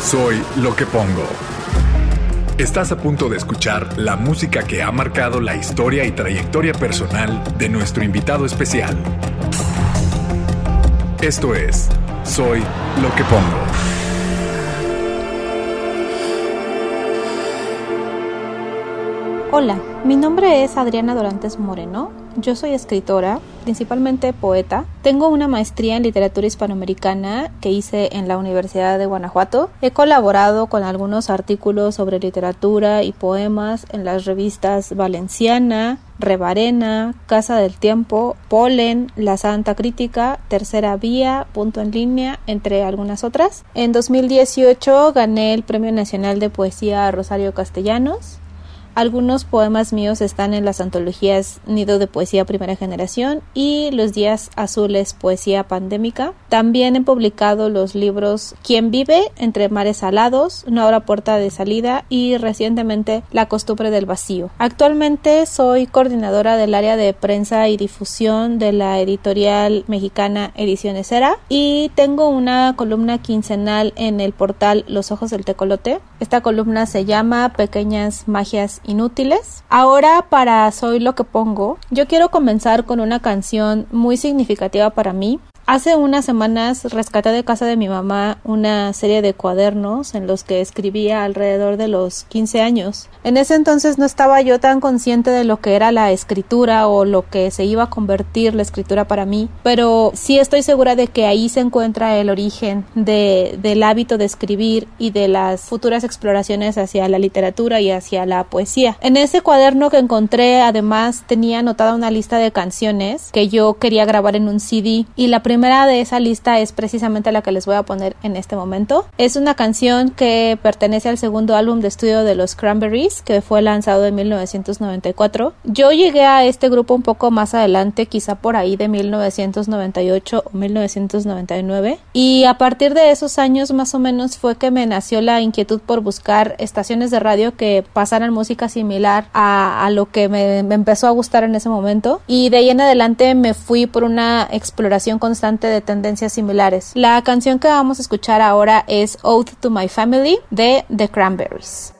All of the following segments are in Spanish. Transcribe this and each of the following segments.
Soy lo que pongo. Estás a punto de escuchar la música que ha marcado la historia y trayectoria personal de nuestro invitado especial. Esto es Soy lo que pongo. Hola, mi nombre es Adriana Dorantes Moreno. Yo soy escritora, principalmente poeta. Tengo una maestría en literatura hispanoamericana que hice en la Universidad de Guanajuato. He colaborado con algunos artículos sobre literatura y poemas en las revistas Valenciana, Rebarena, Casa del Tiempo, Polen, La Santa Crítica, Tercera Vía, Punto en Línea, entre algunas otras. En 2018 gané el Premio Nacional de Poesía Rosario Castellanos. Algunos poemas míos están en las antologías Nido de Poesía Primera Generación y Los Días Azules Poesía Pandémica. También he publicado los libros Quién vive, Entre mares alados, Una hora puerta de salida y recientemente La costumbre del vacío. Actualmente soy coordinadora del área de prensa y difusión de la editorial mexicana Ediciones Era y tengo una columna quincenal en el portal Los Ojos del Tecolote. Esta columna se llama Pequeñas Magias Inútiles. Ahora, para Soy lo que pongo, yo quiero comenzar con una canción muy significativa para mí. Hace unas semanas rescaté de casa de mi mamá una serie de cuadernos en los que escribía alrededor de los 15 años. En ese entonces no estaba yo tan consciente de lo que era la escritura o lo que se iba a convertir la escritura para mí, pero sí estoy segura de que ahí se encuentra el origen del hábito de escribir y de las futuras exploraciones hacia la literatura y hacia la poesía. En ese cuaderno que encontré, además, tenía anotada una lista de canciones que yo quería grabar en un CD y la primera de esa lista es precisamente la que les voy a poner en este momento. Es una canción que pertenece al segundo álbum de estudio de los Cranberries, que fue lanzado en 1994. Yo llegué a este grupo un poco más adelante, quizá por ahí de 1998 o 1999, y a partir de esos años más o menos fue que me nació la inquietud por buscar estaciones de radio que pasaran música similar a lo que me empezó a gustar en ese momento, y de ahí en adelante me fui por una exploración constante de tendencias similares. La canción que vamos a escuchar ahora es Ode to My Family de The Cranberries.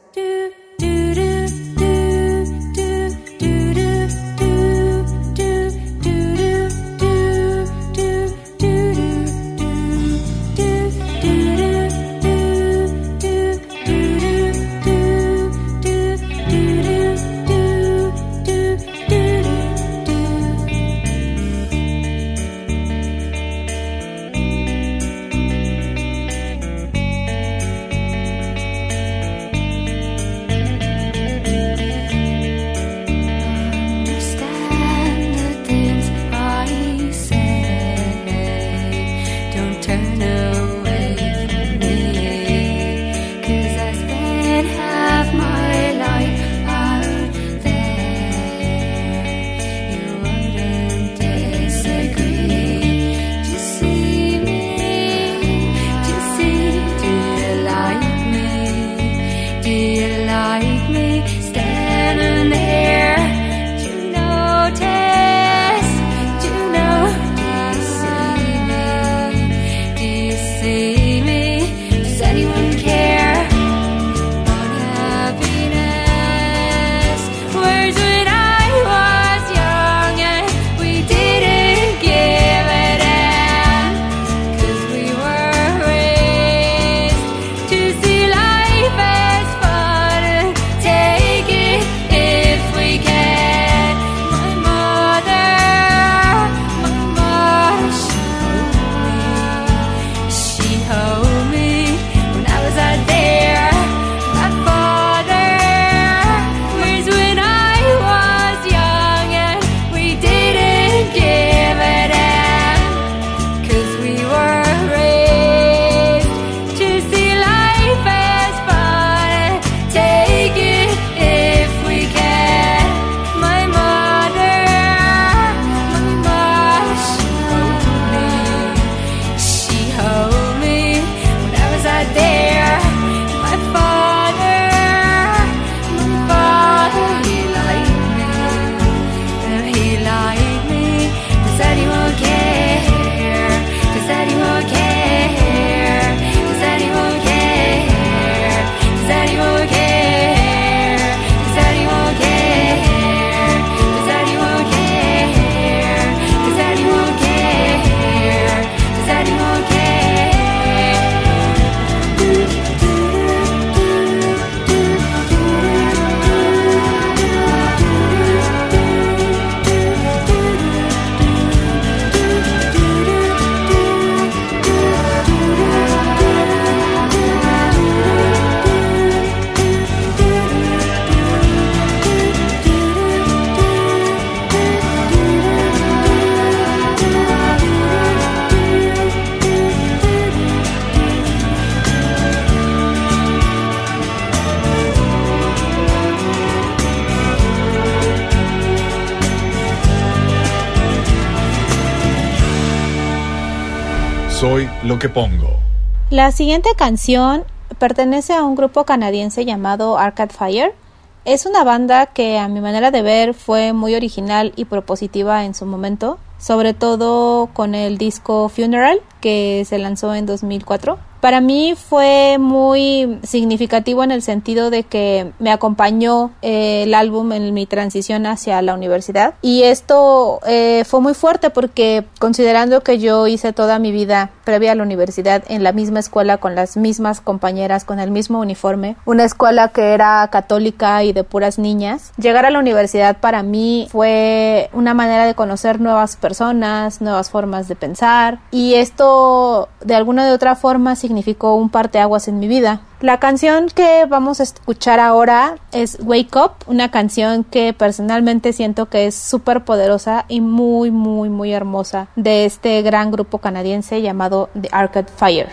Soy lo que pongo. La siguiente canción pertenece a un grupo canadiense llamado Arcade Fire. Es una banda que a mi manera de ver fue muy original y propositiva en su momento, sobre todo con el disco Funeral que se lanzó en 2004. Para mí fue muy significativo en el sentido de que me acompañó el álbum en mi transición hacia la universidad, y esto fue muy fuerte porque, considerando que yo hice toda mi vida previa a la universidad en la misma escuela, con las mismas compañeras, con el mismo uniforme, una escuela que era católica y de puras niñas, llegar a la universidad para mí fue una manera de conocer nuevas personas, nuevas formas de pensar, y esto de alguna de otra forma significó un parteaguas en mi vida. La canción que vamos a escuchar ahora es Wake Up, una canción que personalmente siento que es súper poderosa y muy, muy, muy hermosa, de este gran grupo canadiense llamado The Arcade Fire.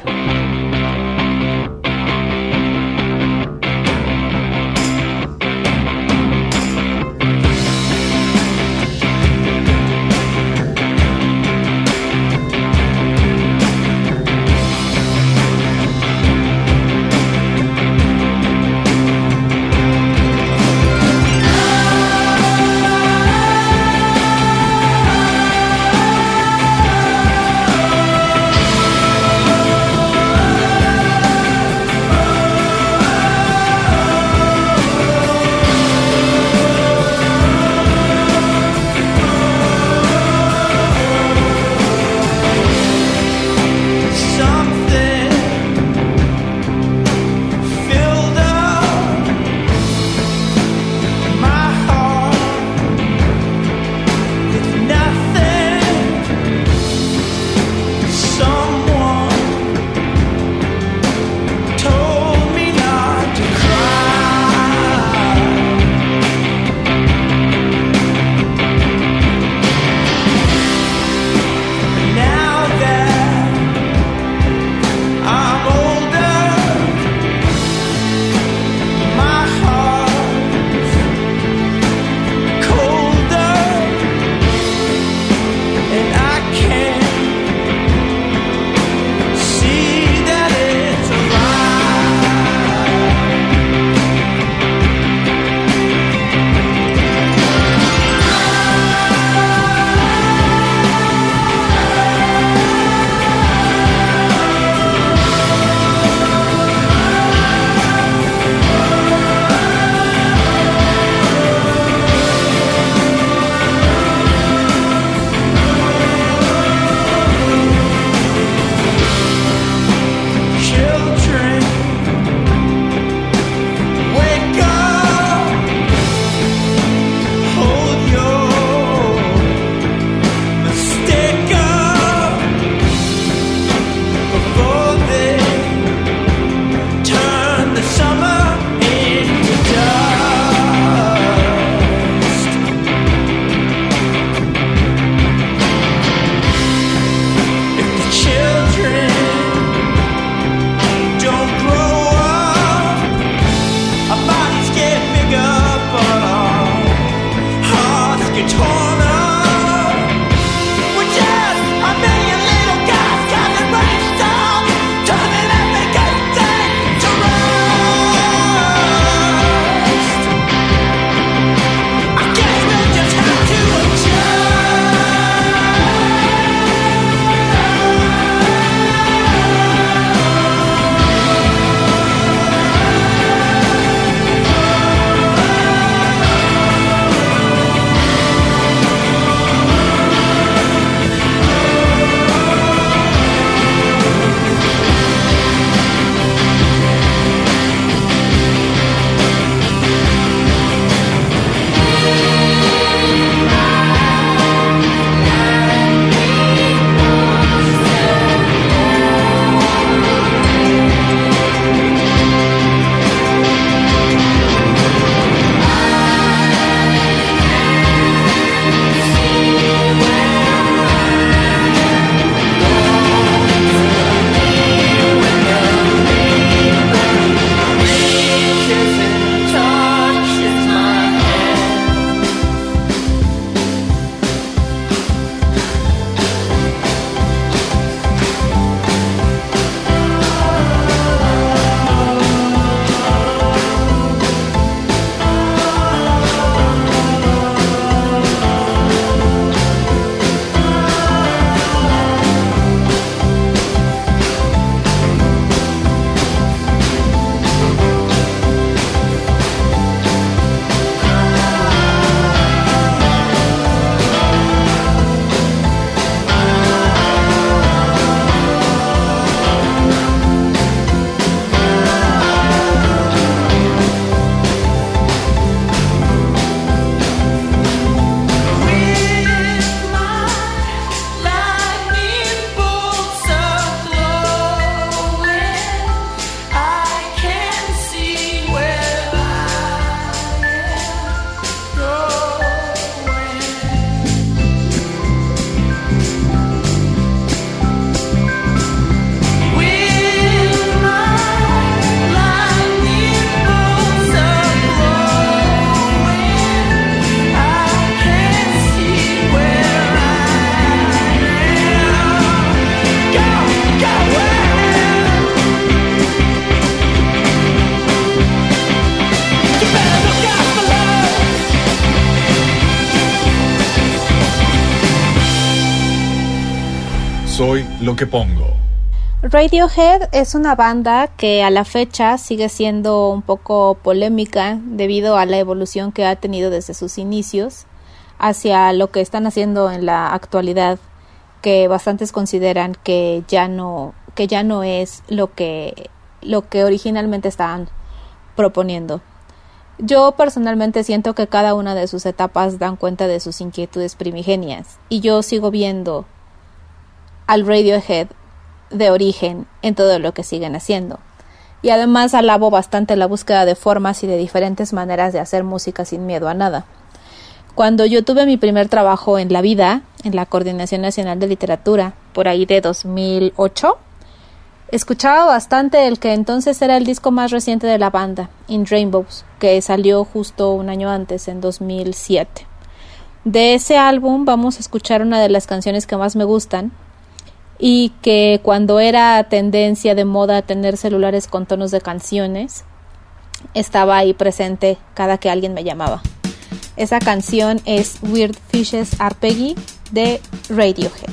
Soy lo que pongo. Radiohead es una banda que a la fecha sigue siendo un poco polémica debido a la evolución que ha tenido desde sus inicios hacia lo que están haciendo en la actualidad, que bastantes consideran que ya no es lo que originalmente estaban proponiendo. Yo personalmente siento que cada una de sus etapas dan cuenta de sus inquietudes primigenias, y yo sigo viendo al Radiohead de origen en todo lo que siguen haciendo. Y además alabo bastante la búsqueda de formas y de diferentes maneras de hacer música sin miedo a nada. Cuando yo tuve mi primer trabajo en la vida, en la Coordinación Nacional de Literatura, por ahí de 2008, escuchaba bastante el que entonces era el disco más reciente de la banda, In Rainbows, que salió justo un año antes, en 2007. De ese álbum vamos a escuchar una de las canciones que más me gustan, y que cuando era tendencia de moda tener celulares con tonos de canciones, estaba ahí presente cada que alguien me llamaba. Esa canción es Weird Fishes Are Peggy de Radiohead.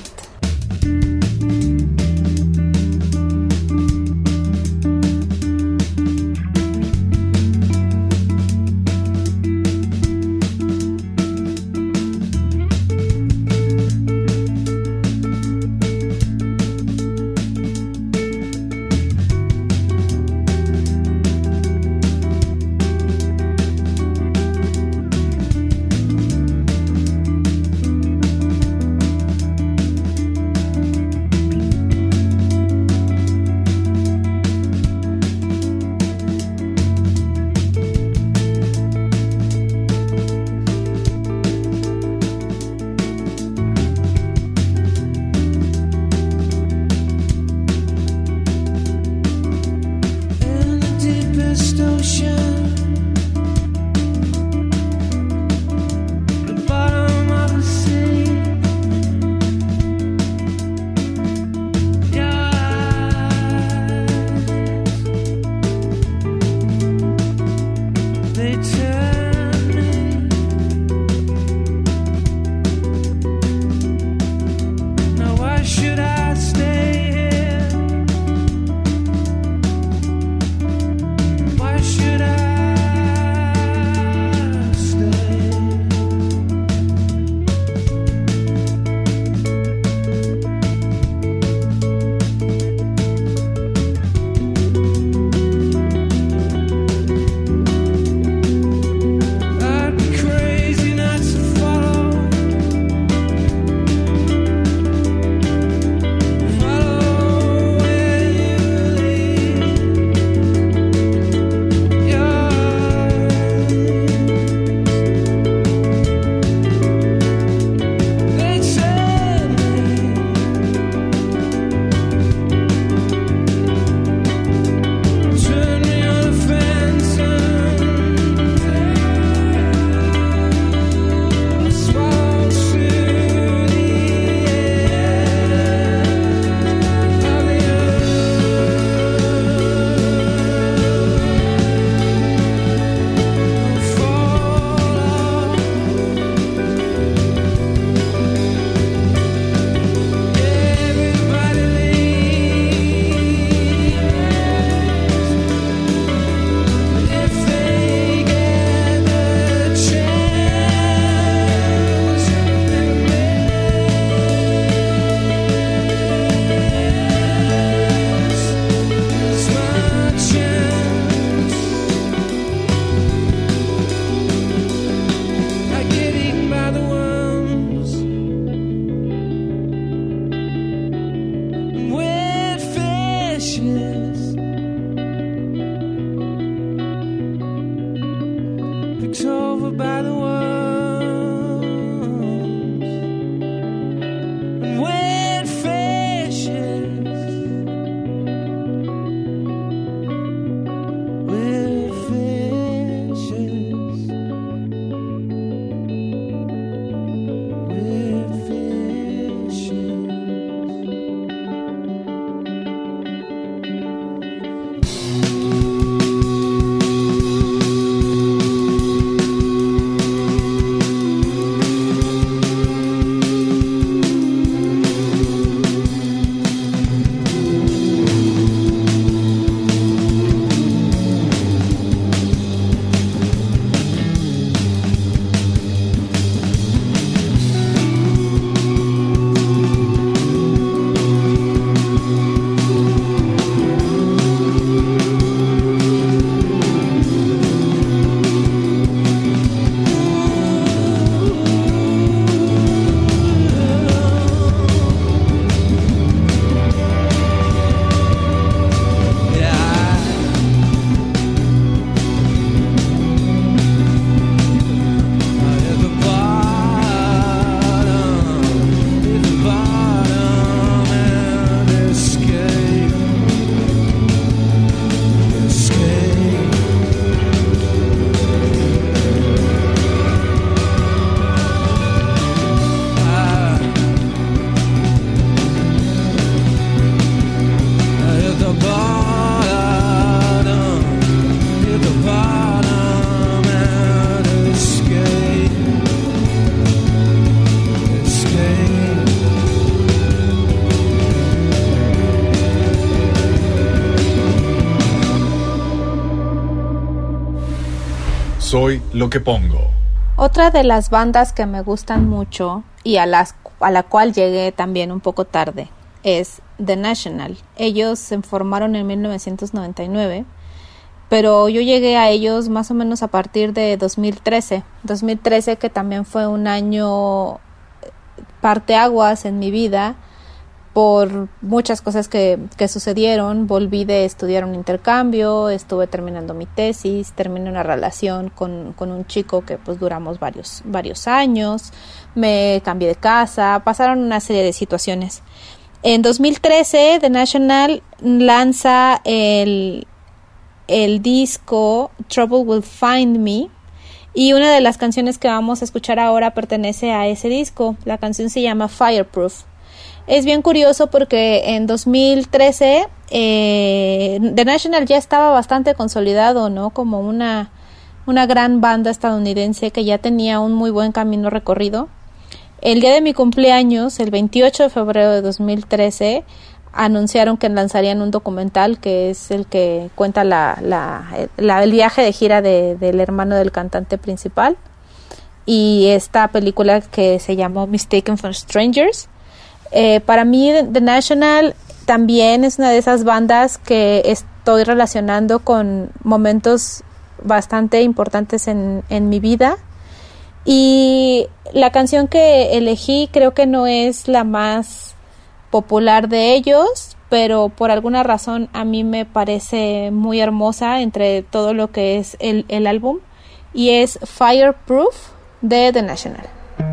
Soy lo que pongo. Otra de las bandas que me gustan mucho y a la cual llegué también un poco tarde es The National. Ellos se formaron en 1999, pero yo llegué a ellos más o menos a partir de 2013, que también fue un año parteaguas en mi vida por muchas cosas que sucedieron. Volví de estudiar un intercambio, estuve terminando mi tesis, terminé una relación con un chico que pues duramos varios años, me cambié de casa, pasaron una serie de situaciones. En 2013 The National lanza el disco Trouble Will Find Me, y una de las canciones que vamos a escuchar ahora pertenece a ese disco. La canción se llama Fireproof. Es bien curioso porque en 2013 The National ya estaba bastante consolidado, ¿no? Como una gran banda estadounidense que ya tenía un muy buen camino recorrido. El día de mi cumpleaños, el 28 de febrero de 2013, anunciaron que lanzarían un documental que es el que cuenta el viaje de gira del hermano del cantante principal, y esta película que se llamó Mistaken for Strangers. Para mí The National también es una de esas bandas que estoy relacionando con momentos bastante importantes en mi vida, y la canción que elegí creo que no es la más popular de ellos, pero por alguna razón a mí me parece muy hermosa entre todo lo que es el álbum, y es Fireproof de The National.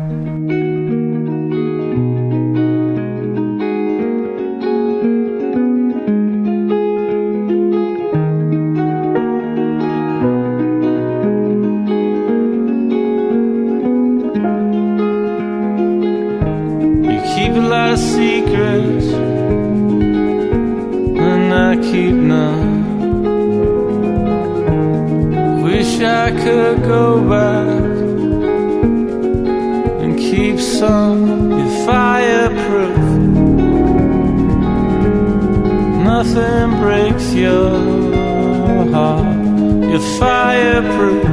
Secrets and I keep none. Wish I could go back and keep some. You're fireproof. Nothing breaks your heart. You're fireproof.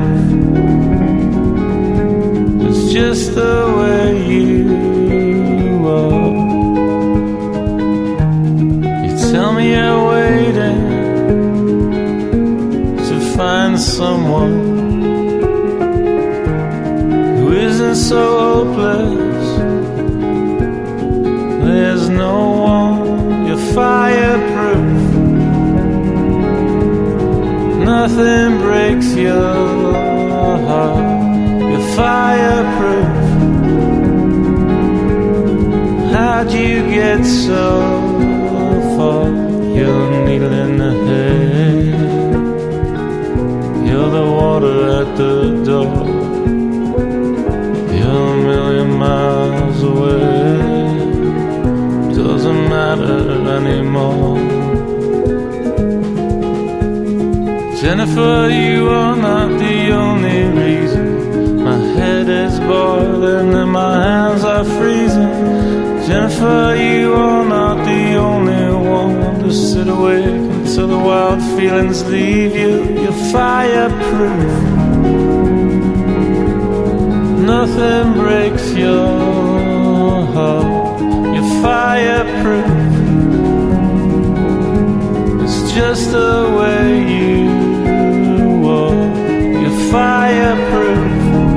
It's just the way you are. Tell me you're waiting to find someone who isn't so hopeless. There's no one. You're fireproof. Nothing breaks your heart. You're fireproof. How'd you get so? You're a needle in the head. You're the water at the door. You're a million miles away. Doesn't matter anymore. Jennifer, you are not the only reason my head is boiling and my hands are freezing. Jennifer, you are not the only one to sit awake until the wild feelings leave you. You're fireproof. Nothing breaks your heart. You're fireproof. It's just the way you are. You're fireproof.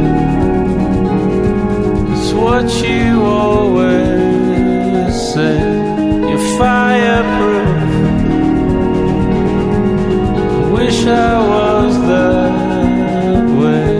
It's what you always say. You're fireproof. I wish I was that way.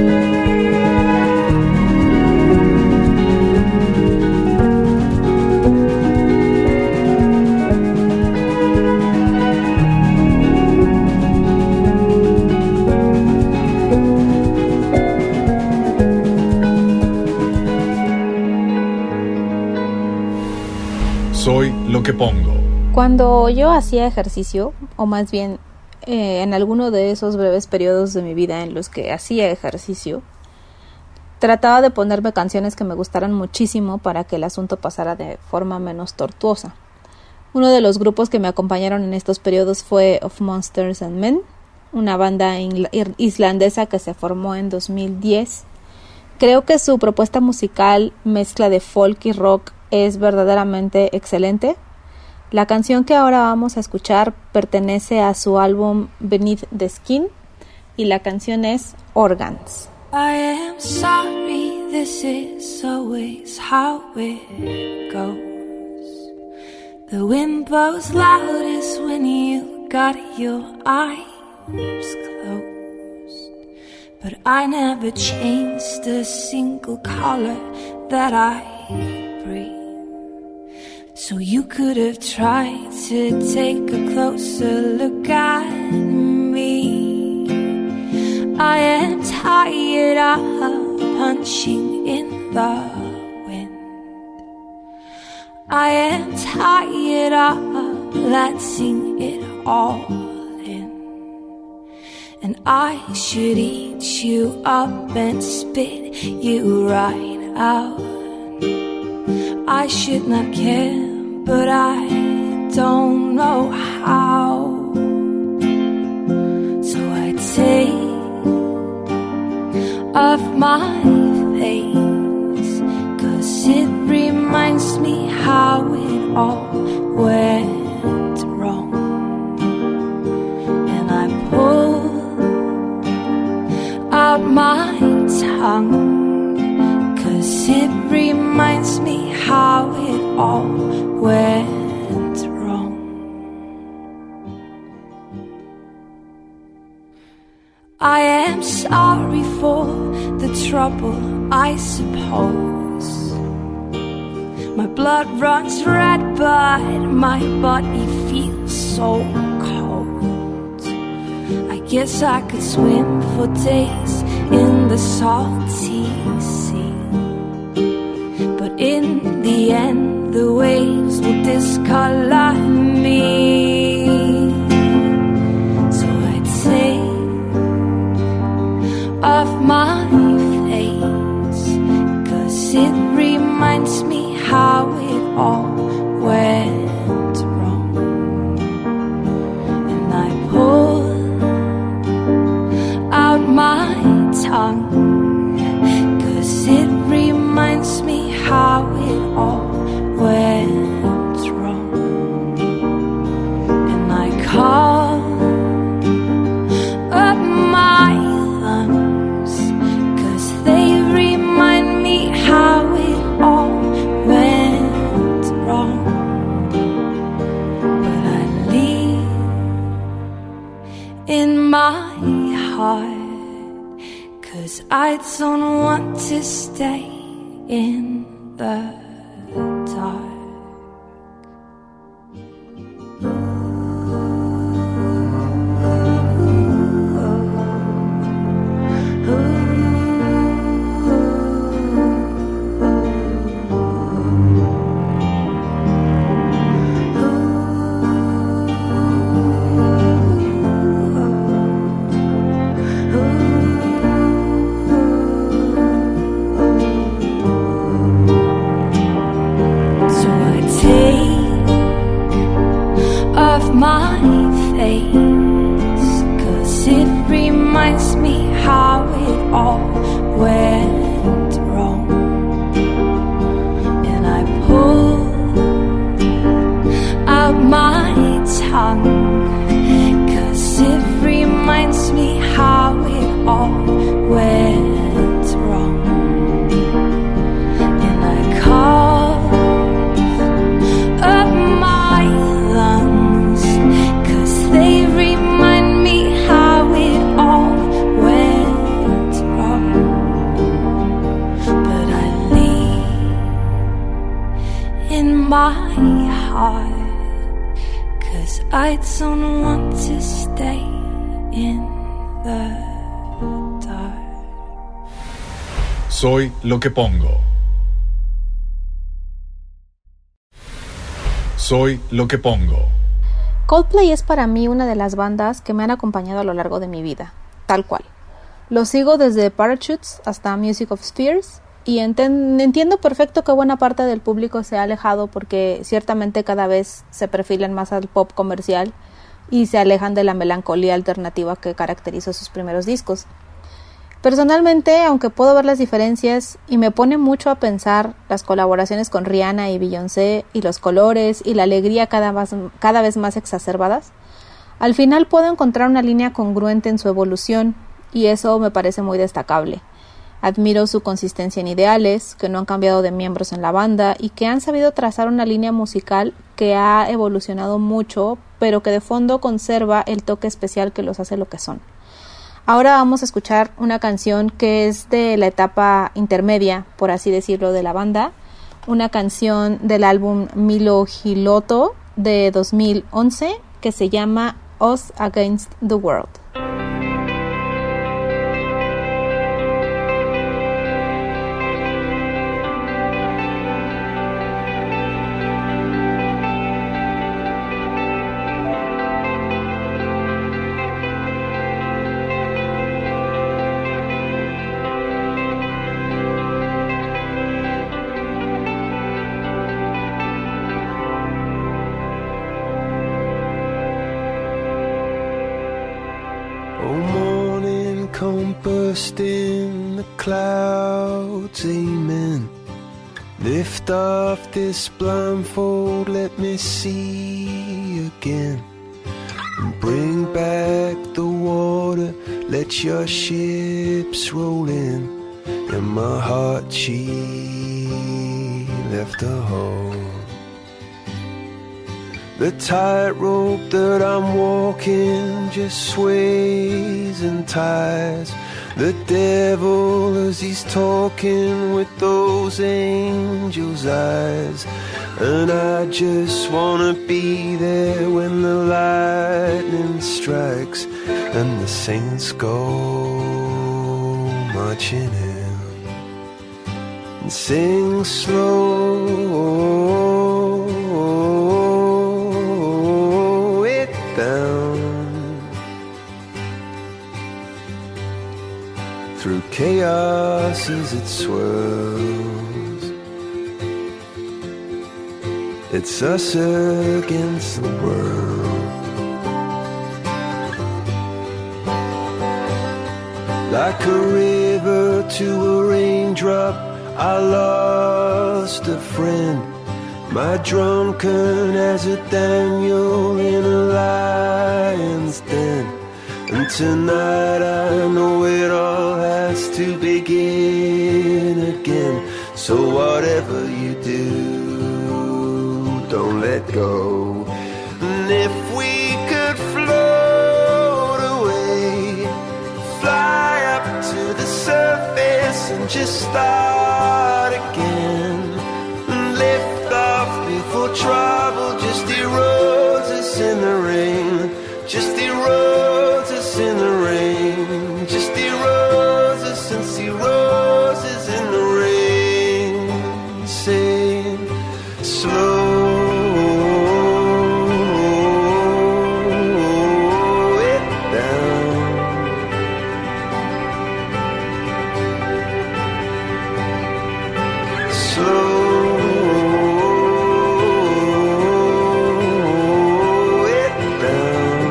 Soy lo que pongo. Cuando yo hacía ejercicio, o más bien en alguno de esos breves periodos de mi vida en los que hacía ejercicio, trataba de ponerme canciones que me gustaran muchísimo para que el asunto pasara de forma menos tortuosa. Uno de los grupos que me acompañaron en estos periodos fue Of Monsters and Men, una banda islandesa que se formó en 2010. Creo que su propuesta musical, mezcla de folk y rock, es verdaderamente excelente. La canción que ahora vamos a escuchar pertenece a su álbum Beneath the Skin y la canción es Organs. I am sorry, this is always how it goes. The wind blows loudest when you got your eyes closed. But I never changed a single color that I breathe. So you could have tried to take a closer look at me. I am tired of punching in the wind. I am tired of letting it all in. And I should eat you up and spit you right out. I should not care, but I don't know how. So I take off my face, 'cause it reminds me how it all went wrong. And I pull out my tongue, 'cause it reminds me how it all went wrong. I am sorry for the trouble, I suppose. My blood runs red, but my body feels so cold. I guess I could swim for days in the salty sea, but in the end the waves will discolor me. So I'd take off my face, 'cause it reminds me how it all went wrong. And I pull out my tongue, 'cause it reminds me how it all went wrong. And I call up my lungs, 'cause they remind me how it all went wrong. But I leave in my heart, 'cause I don't want to stay in the dark. My face, 'cause it reminds me how it all went wrong. And I pull out my tongue, 'cause it reminds me how it all went wrong. And I call up my lungs, 'cause they remind me how it all went wrong. But I leave in my heart, 'cause I don't want to stay in the dark. Soy lo que pongo. Soy lo que pongo. Coldplay es para mí una de las bandas que me han acompañado a lo largo de mi vida, tal cual. Lo sigo desde Parachutes hasta Music of Spheres y entiendo perfecto que buena parte del público se ha alejado porque ciertamente cada vez se perfilan más al pop comercial y se alejan de la melancolía alternativa que caracterizó sus primeros discos. Personalmente, aunque puedo ver las diferencias y me pone mucho a pensar las colaboraciones con Rihanna y Beyoncé y los colores y la alegría cada vez más exacerbadas, al final puedo encontrar una línea congruente en su evolución y eso me parece muy destacable. Admiro su consistencia en ideales, que no han cambiado de miembros en la banda y que han sabido trazar una línea musical que ha evolucionado mucho, pero que de fondo conserva el toque especial que los hace lo que son. Ahora vamos a escuchar una canción que es de la etapa intermedia, por así decirlo, de la banda, una canción del álbum Milo Hiloto de 2011 que se llama Us Against the World. Bursting the clouds, amen. Lift off this blindfold, let me see again. And bring back the water, let your ships roll in. In my heart she left a hole. The tightrope that I'm walking just sways and ties. The devil as he's talking with those angels' eyes. And I just wanna be there when the lightning strikes and the saints go marching in. And sing slow it down through chaos as it swirls. It's us against the world. Like a river to a raindrop, I lost a friend. My drunken as a Daniel in a lion's den. And tonight I know it all has to begin again. So whatever you do, don't let go. And if we could float away, fly up to the surface and just start again. And lift off before trouble just erodes us in the rain. Just erodes us in the rain. Just erodes us and see roses in the rain. Say slow it down. Slow it down.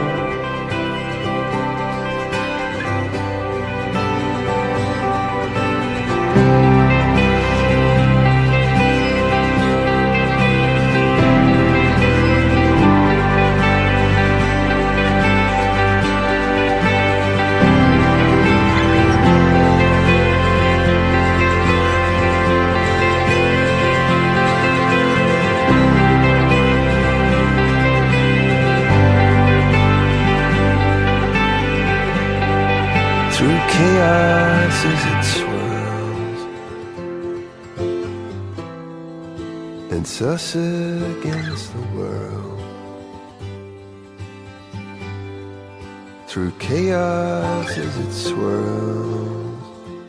Through chaos as it swirls, it's us against the world. Through chaos as it swirls,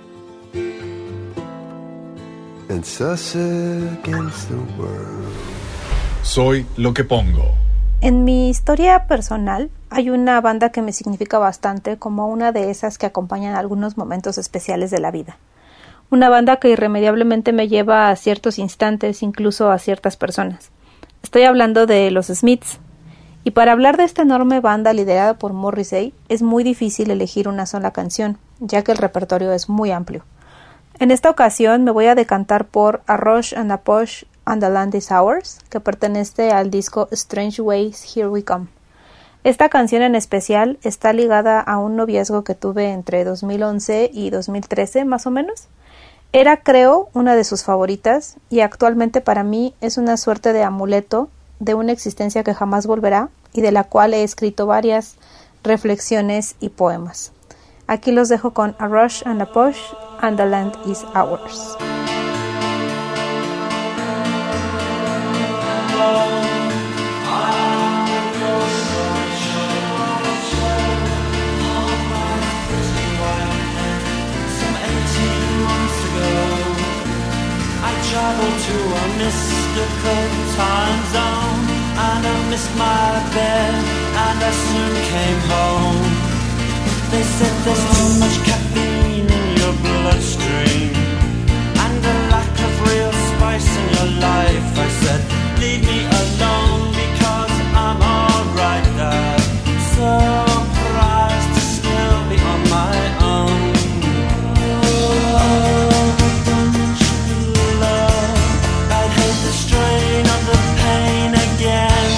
it's us against the world. Soy lo que pongo. En mi historia personal hay una banda que me significa bastante como una de esas que acompañan algunos momentos especiales de la vida. Una banda que irremediablemente me lleva a ciertos instantes, incluso a ciertas personas. Estoy hablando de los Smiths. Y para hablar de esta enorme banda liderada por Morrissey, es muy difícil elegir una sola canción, ya que el repertorio es muy amplio. En esta ocasión me voy a decantar por A Rush and a Push and the Land is Ours, que pertenece al disco Strange Ways Here We Come. Esta canción en especial está ligada a un noviazgo que tuve entre 2011 y 2013, más o menos. Era, creo, una de sus favoritas y actualmente para mí es una suerte de amuleto de una existencia que jamás volverá y de la cual he escrito varias reflexiones y poemas. Aquí los dejo con A Rush and a Push and the Land is Ours. Traveled to a mystical time zone, and I missed my bed, and I soon came home. They said there's too much caffeine in your bloodstream, and a lack of real spice in your life. I said, leave me alone, because I'm alright there. Surprised to still be on my own. Strain of the pain again.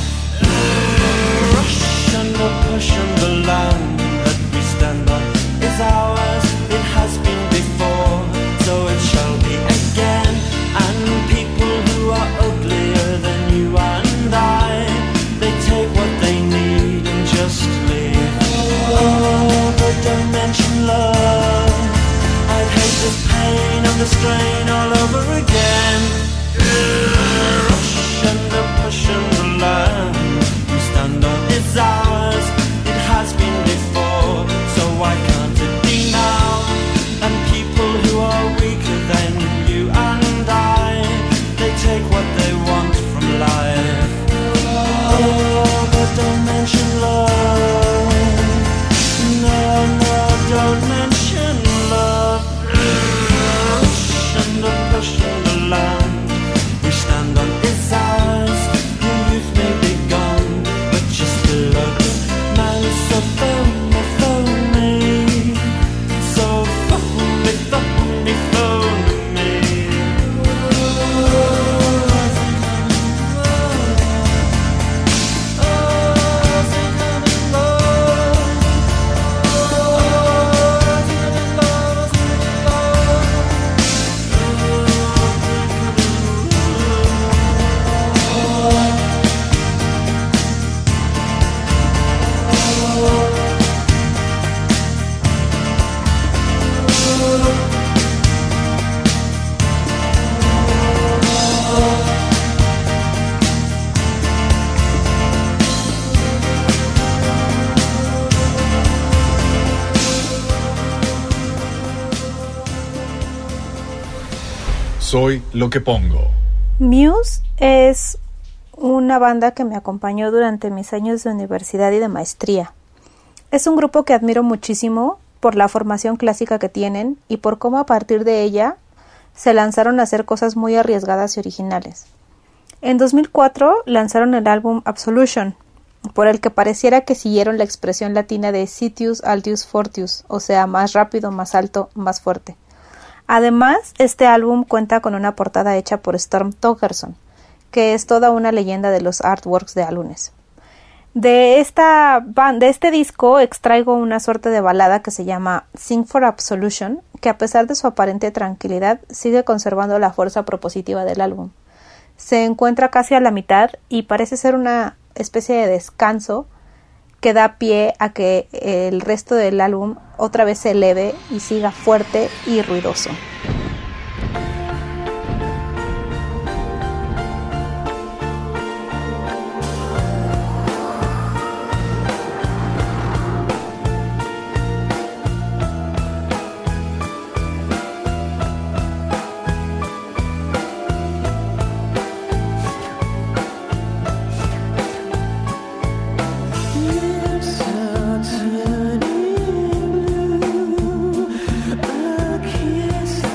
Rush and the push and the land that we stand on is ours. It has been before, so it shall be again. And people who are uglier than you and I, they take what they need and just leave. Oh, but don't mention love. I'd hate this pain and the strain all over again. Rush and the push and the land we stand on is ours. It has been before, so why can't it be now? And people who are weaker than you and I, they take what they want from life. Oh, but don't mention love. No, no, don't mention love. Rush and the push and the land stand on is ours. Your youth may be gone, but you're still a good man. So phone me, phone me. So phone me, phone me, phone me. Soy lo que pongo. Muse es una banda que me acompañó durante mis años de universidad y de maestría. Es un grupo que admiro muchísimo por la formación clásica que tienen y por cómo a partir de ella se lanzaron a hacer cosas muy arriesgadas y originales. En 2004 lanzaron el álbum Absolution, por el que pareciera que siguieron la expresión latina de Citius Altius Fortius, o sea, más rápido, más alto, más fuerte. Además, este álbum cuenta con una portada hecha por Storm Thorgerson, que es toda una leyenda de los artworks de álbumes. De este disco extraigo una suerte de balada que se llama Sing for Absolution, que a pesar de su aparente tranquilidad sigue conservando la fuerza propositiva del álbum. Se encuentra casi a la mitad y parece ser una especie de descanso que da pie a que el resto del álbum otra vez se eleve y siga fuerte y ruidoso. Turning blue, a kiss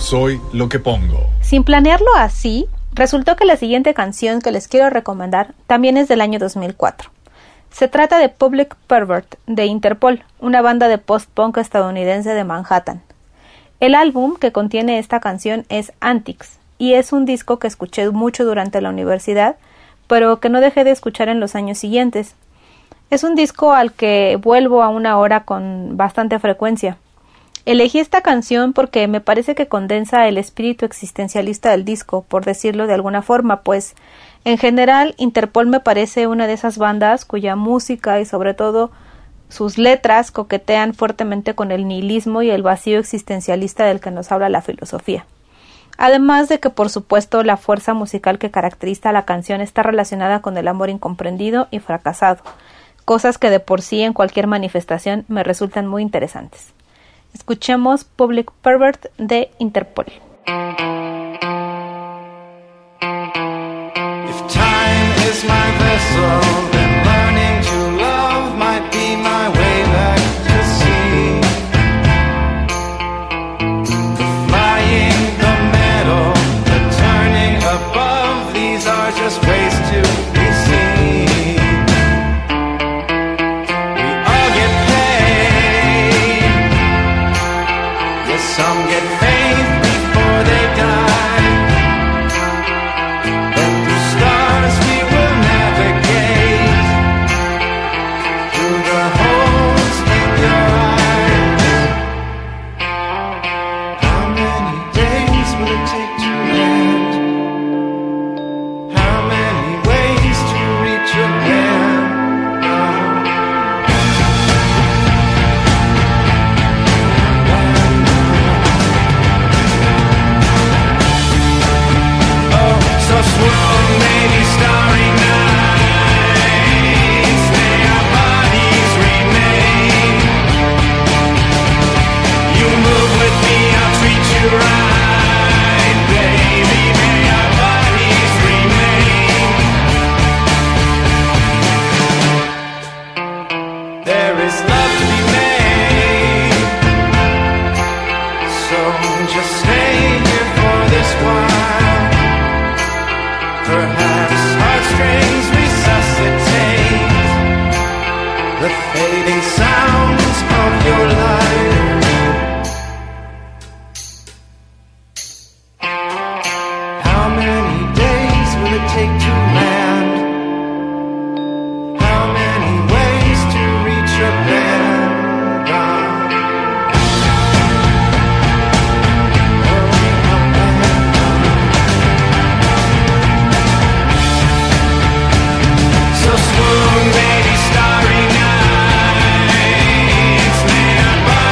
Soy lo que pongo. Sin planearlo así, resultó que la siguiente canción que les quiero recomendar también es del año 2004. Se trata de Public Pervert de Interpol, una banda de post-punk estadounidense de Manhattan. El álbum que contiene esta canción es Antics, y es un disco que escuché mucho durante la universidad, pero que no dejé de escuchar en los años siguientes. Es un disco al que vuelvo a una hora con bastante frecuencia. Elegí esta canción porque me parece que condensa el espíritu existencialista del disco, por decirlo de alguna forma, pues en general Interpol me parece una de esas bandas cuya música y sobre todo sus letras coquetean fuertemente con el nihilismo y el vacío existencialista del que nos habla la filosofía. Además de que, por supuesto, la fuerza musical que caracteriza a la canción está relacionada con el amor incomprendido y fracasado, cosas que de por sí en cualquier manifestación me resultan muy interesantes. Escuchemos Public Pervert de Interpol. If time is my vessel, then learning to love might be my way back to sea. The flying, the metal, the turning above, these are just ways to be seen. We all get paid. Yes, some get faith before they die. But through stars we will navigate, through the holes in your eyes. How many days will it take to land? How many ways to reach your land? So swoon, maybe starry nights, may our bodies remain. You move with me, I'll treat you right, baby, may our bodies remain. There is love to be made, so just stay here for this while. Perhaps heartstrings resuscitate the fading sounds of your life. How many days will it take to land? How many ways to reach your band? So swoon, baby, starry nights, may our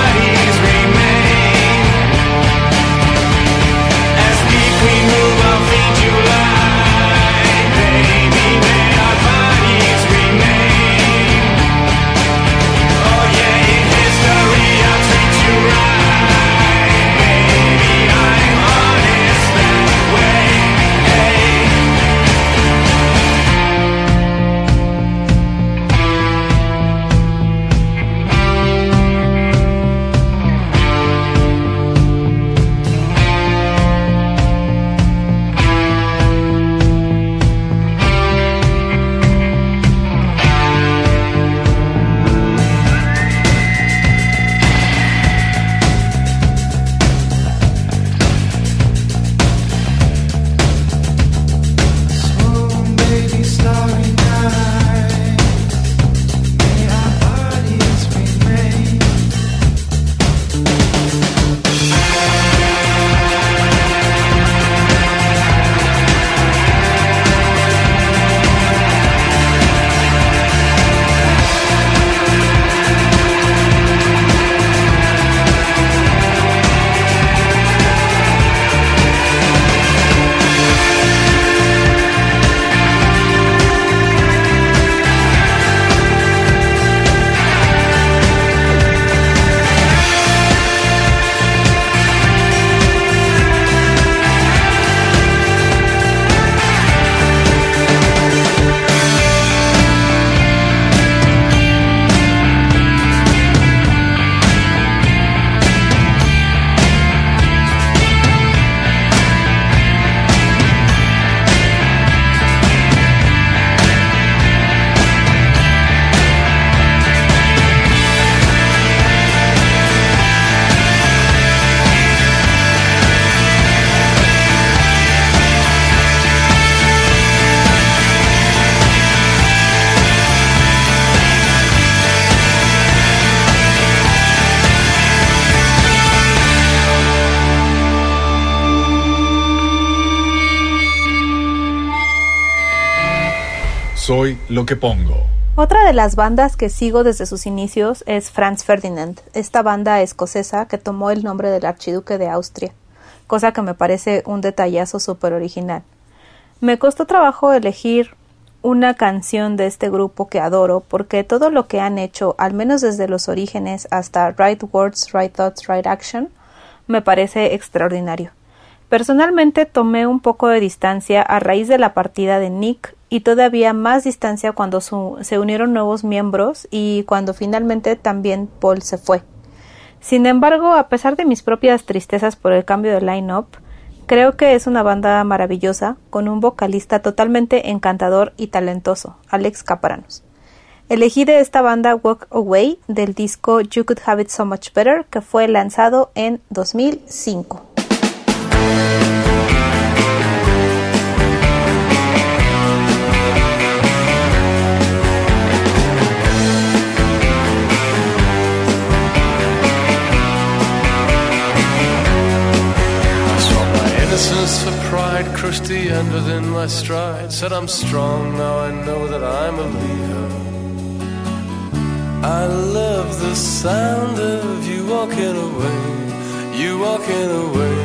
Soy lo que pongo. Otra de las bandas que sigo desde sus inicios es Franz Ferdinand, esta banda escocesa que tomó el nombre del archiduque de Austria, cosa que me parece un detallazo súper original. Me costó trabajo elegir una canción de este grupo que adoro porque todo lo que han hecho, al menos desde los orígenes hasta Right Words, Right Thoughts, Right Action, me parece extraordinario. Personalmente tomé un poco de distancia a raíz de la partida de Nick y todavía más distancia cuando se unieron nuevos miembros y cuando finalmente también Paul se fue. Sin embargo, a pesar de mis propias tristezas por el cambio de line-up, creo que es una banda maravillosa con un vocalista totalmente encantador y talentoso, Alex Kapranos. Elegí de esta banda Walk Away del disco You Could Have It So Much Better, que fue lanzado en 2005. Innocence for pride, crushed the end within my stride. Said I'm strong, now I know that I'm a leader. I love the sound of you walking away, you walking away.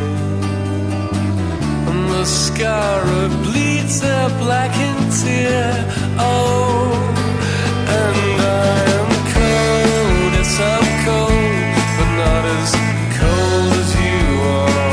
And mascara bleeds a blackened tear. Oh, and I am cold, yes I'm cold, but not as cold as you are.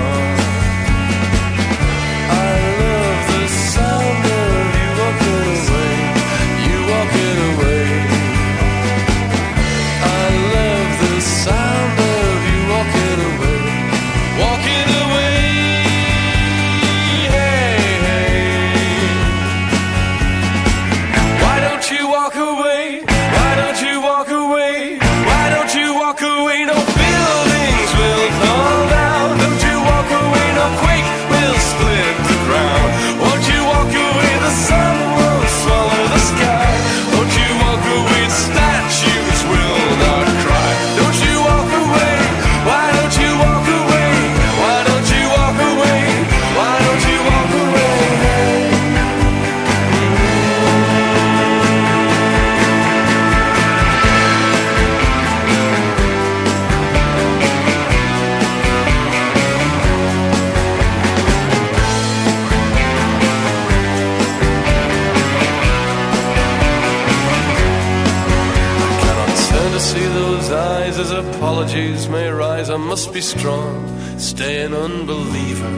Apologies may rise, I must be strong, stay an unbeliever,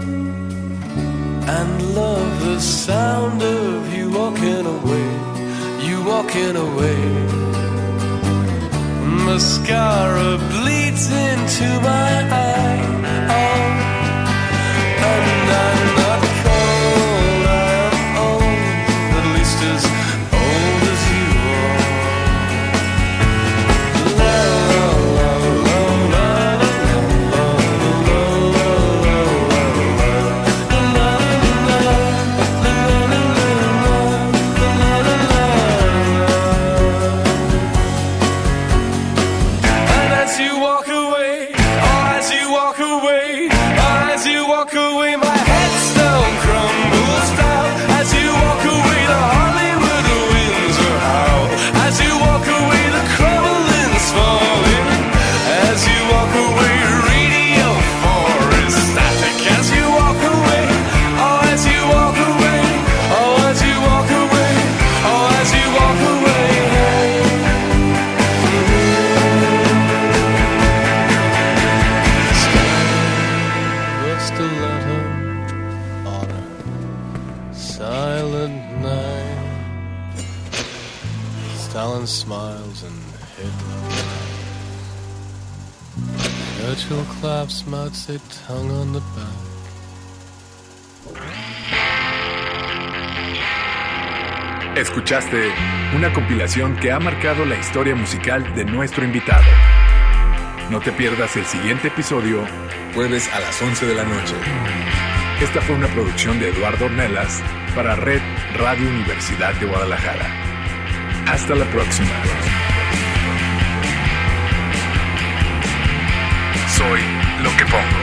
and love the sound of you walking away, you walking away. Mascara bleeds into my eye, oh, and I'm not cold, I am old, at least as old as you are. Smiles and headlines. Churchill claps, Mao Tse tongue on the back. Escuchaste una compilación que ha marcado la historia musical de nuestro invitado. No te pierdas el siguiente episodio, jueves a las 11 de la noche. Esta fue una producción de Eduardo Ornelas para Red Radio Universidad de Guadalajara. Hasta la próxima. Soy lo que pongo.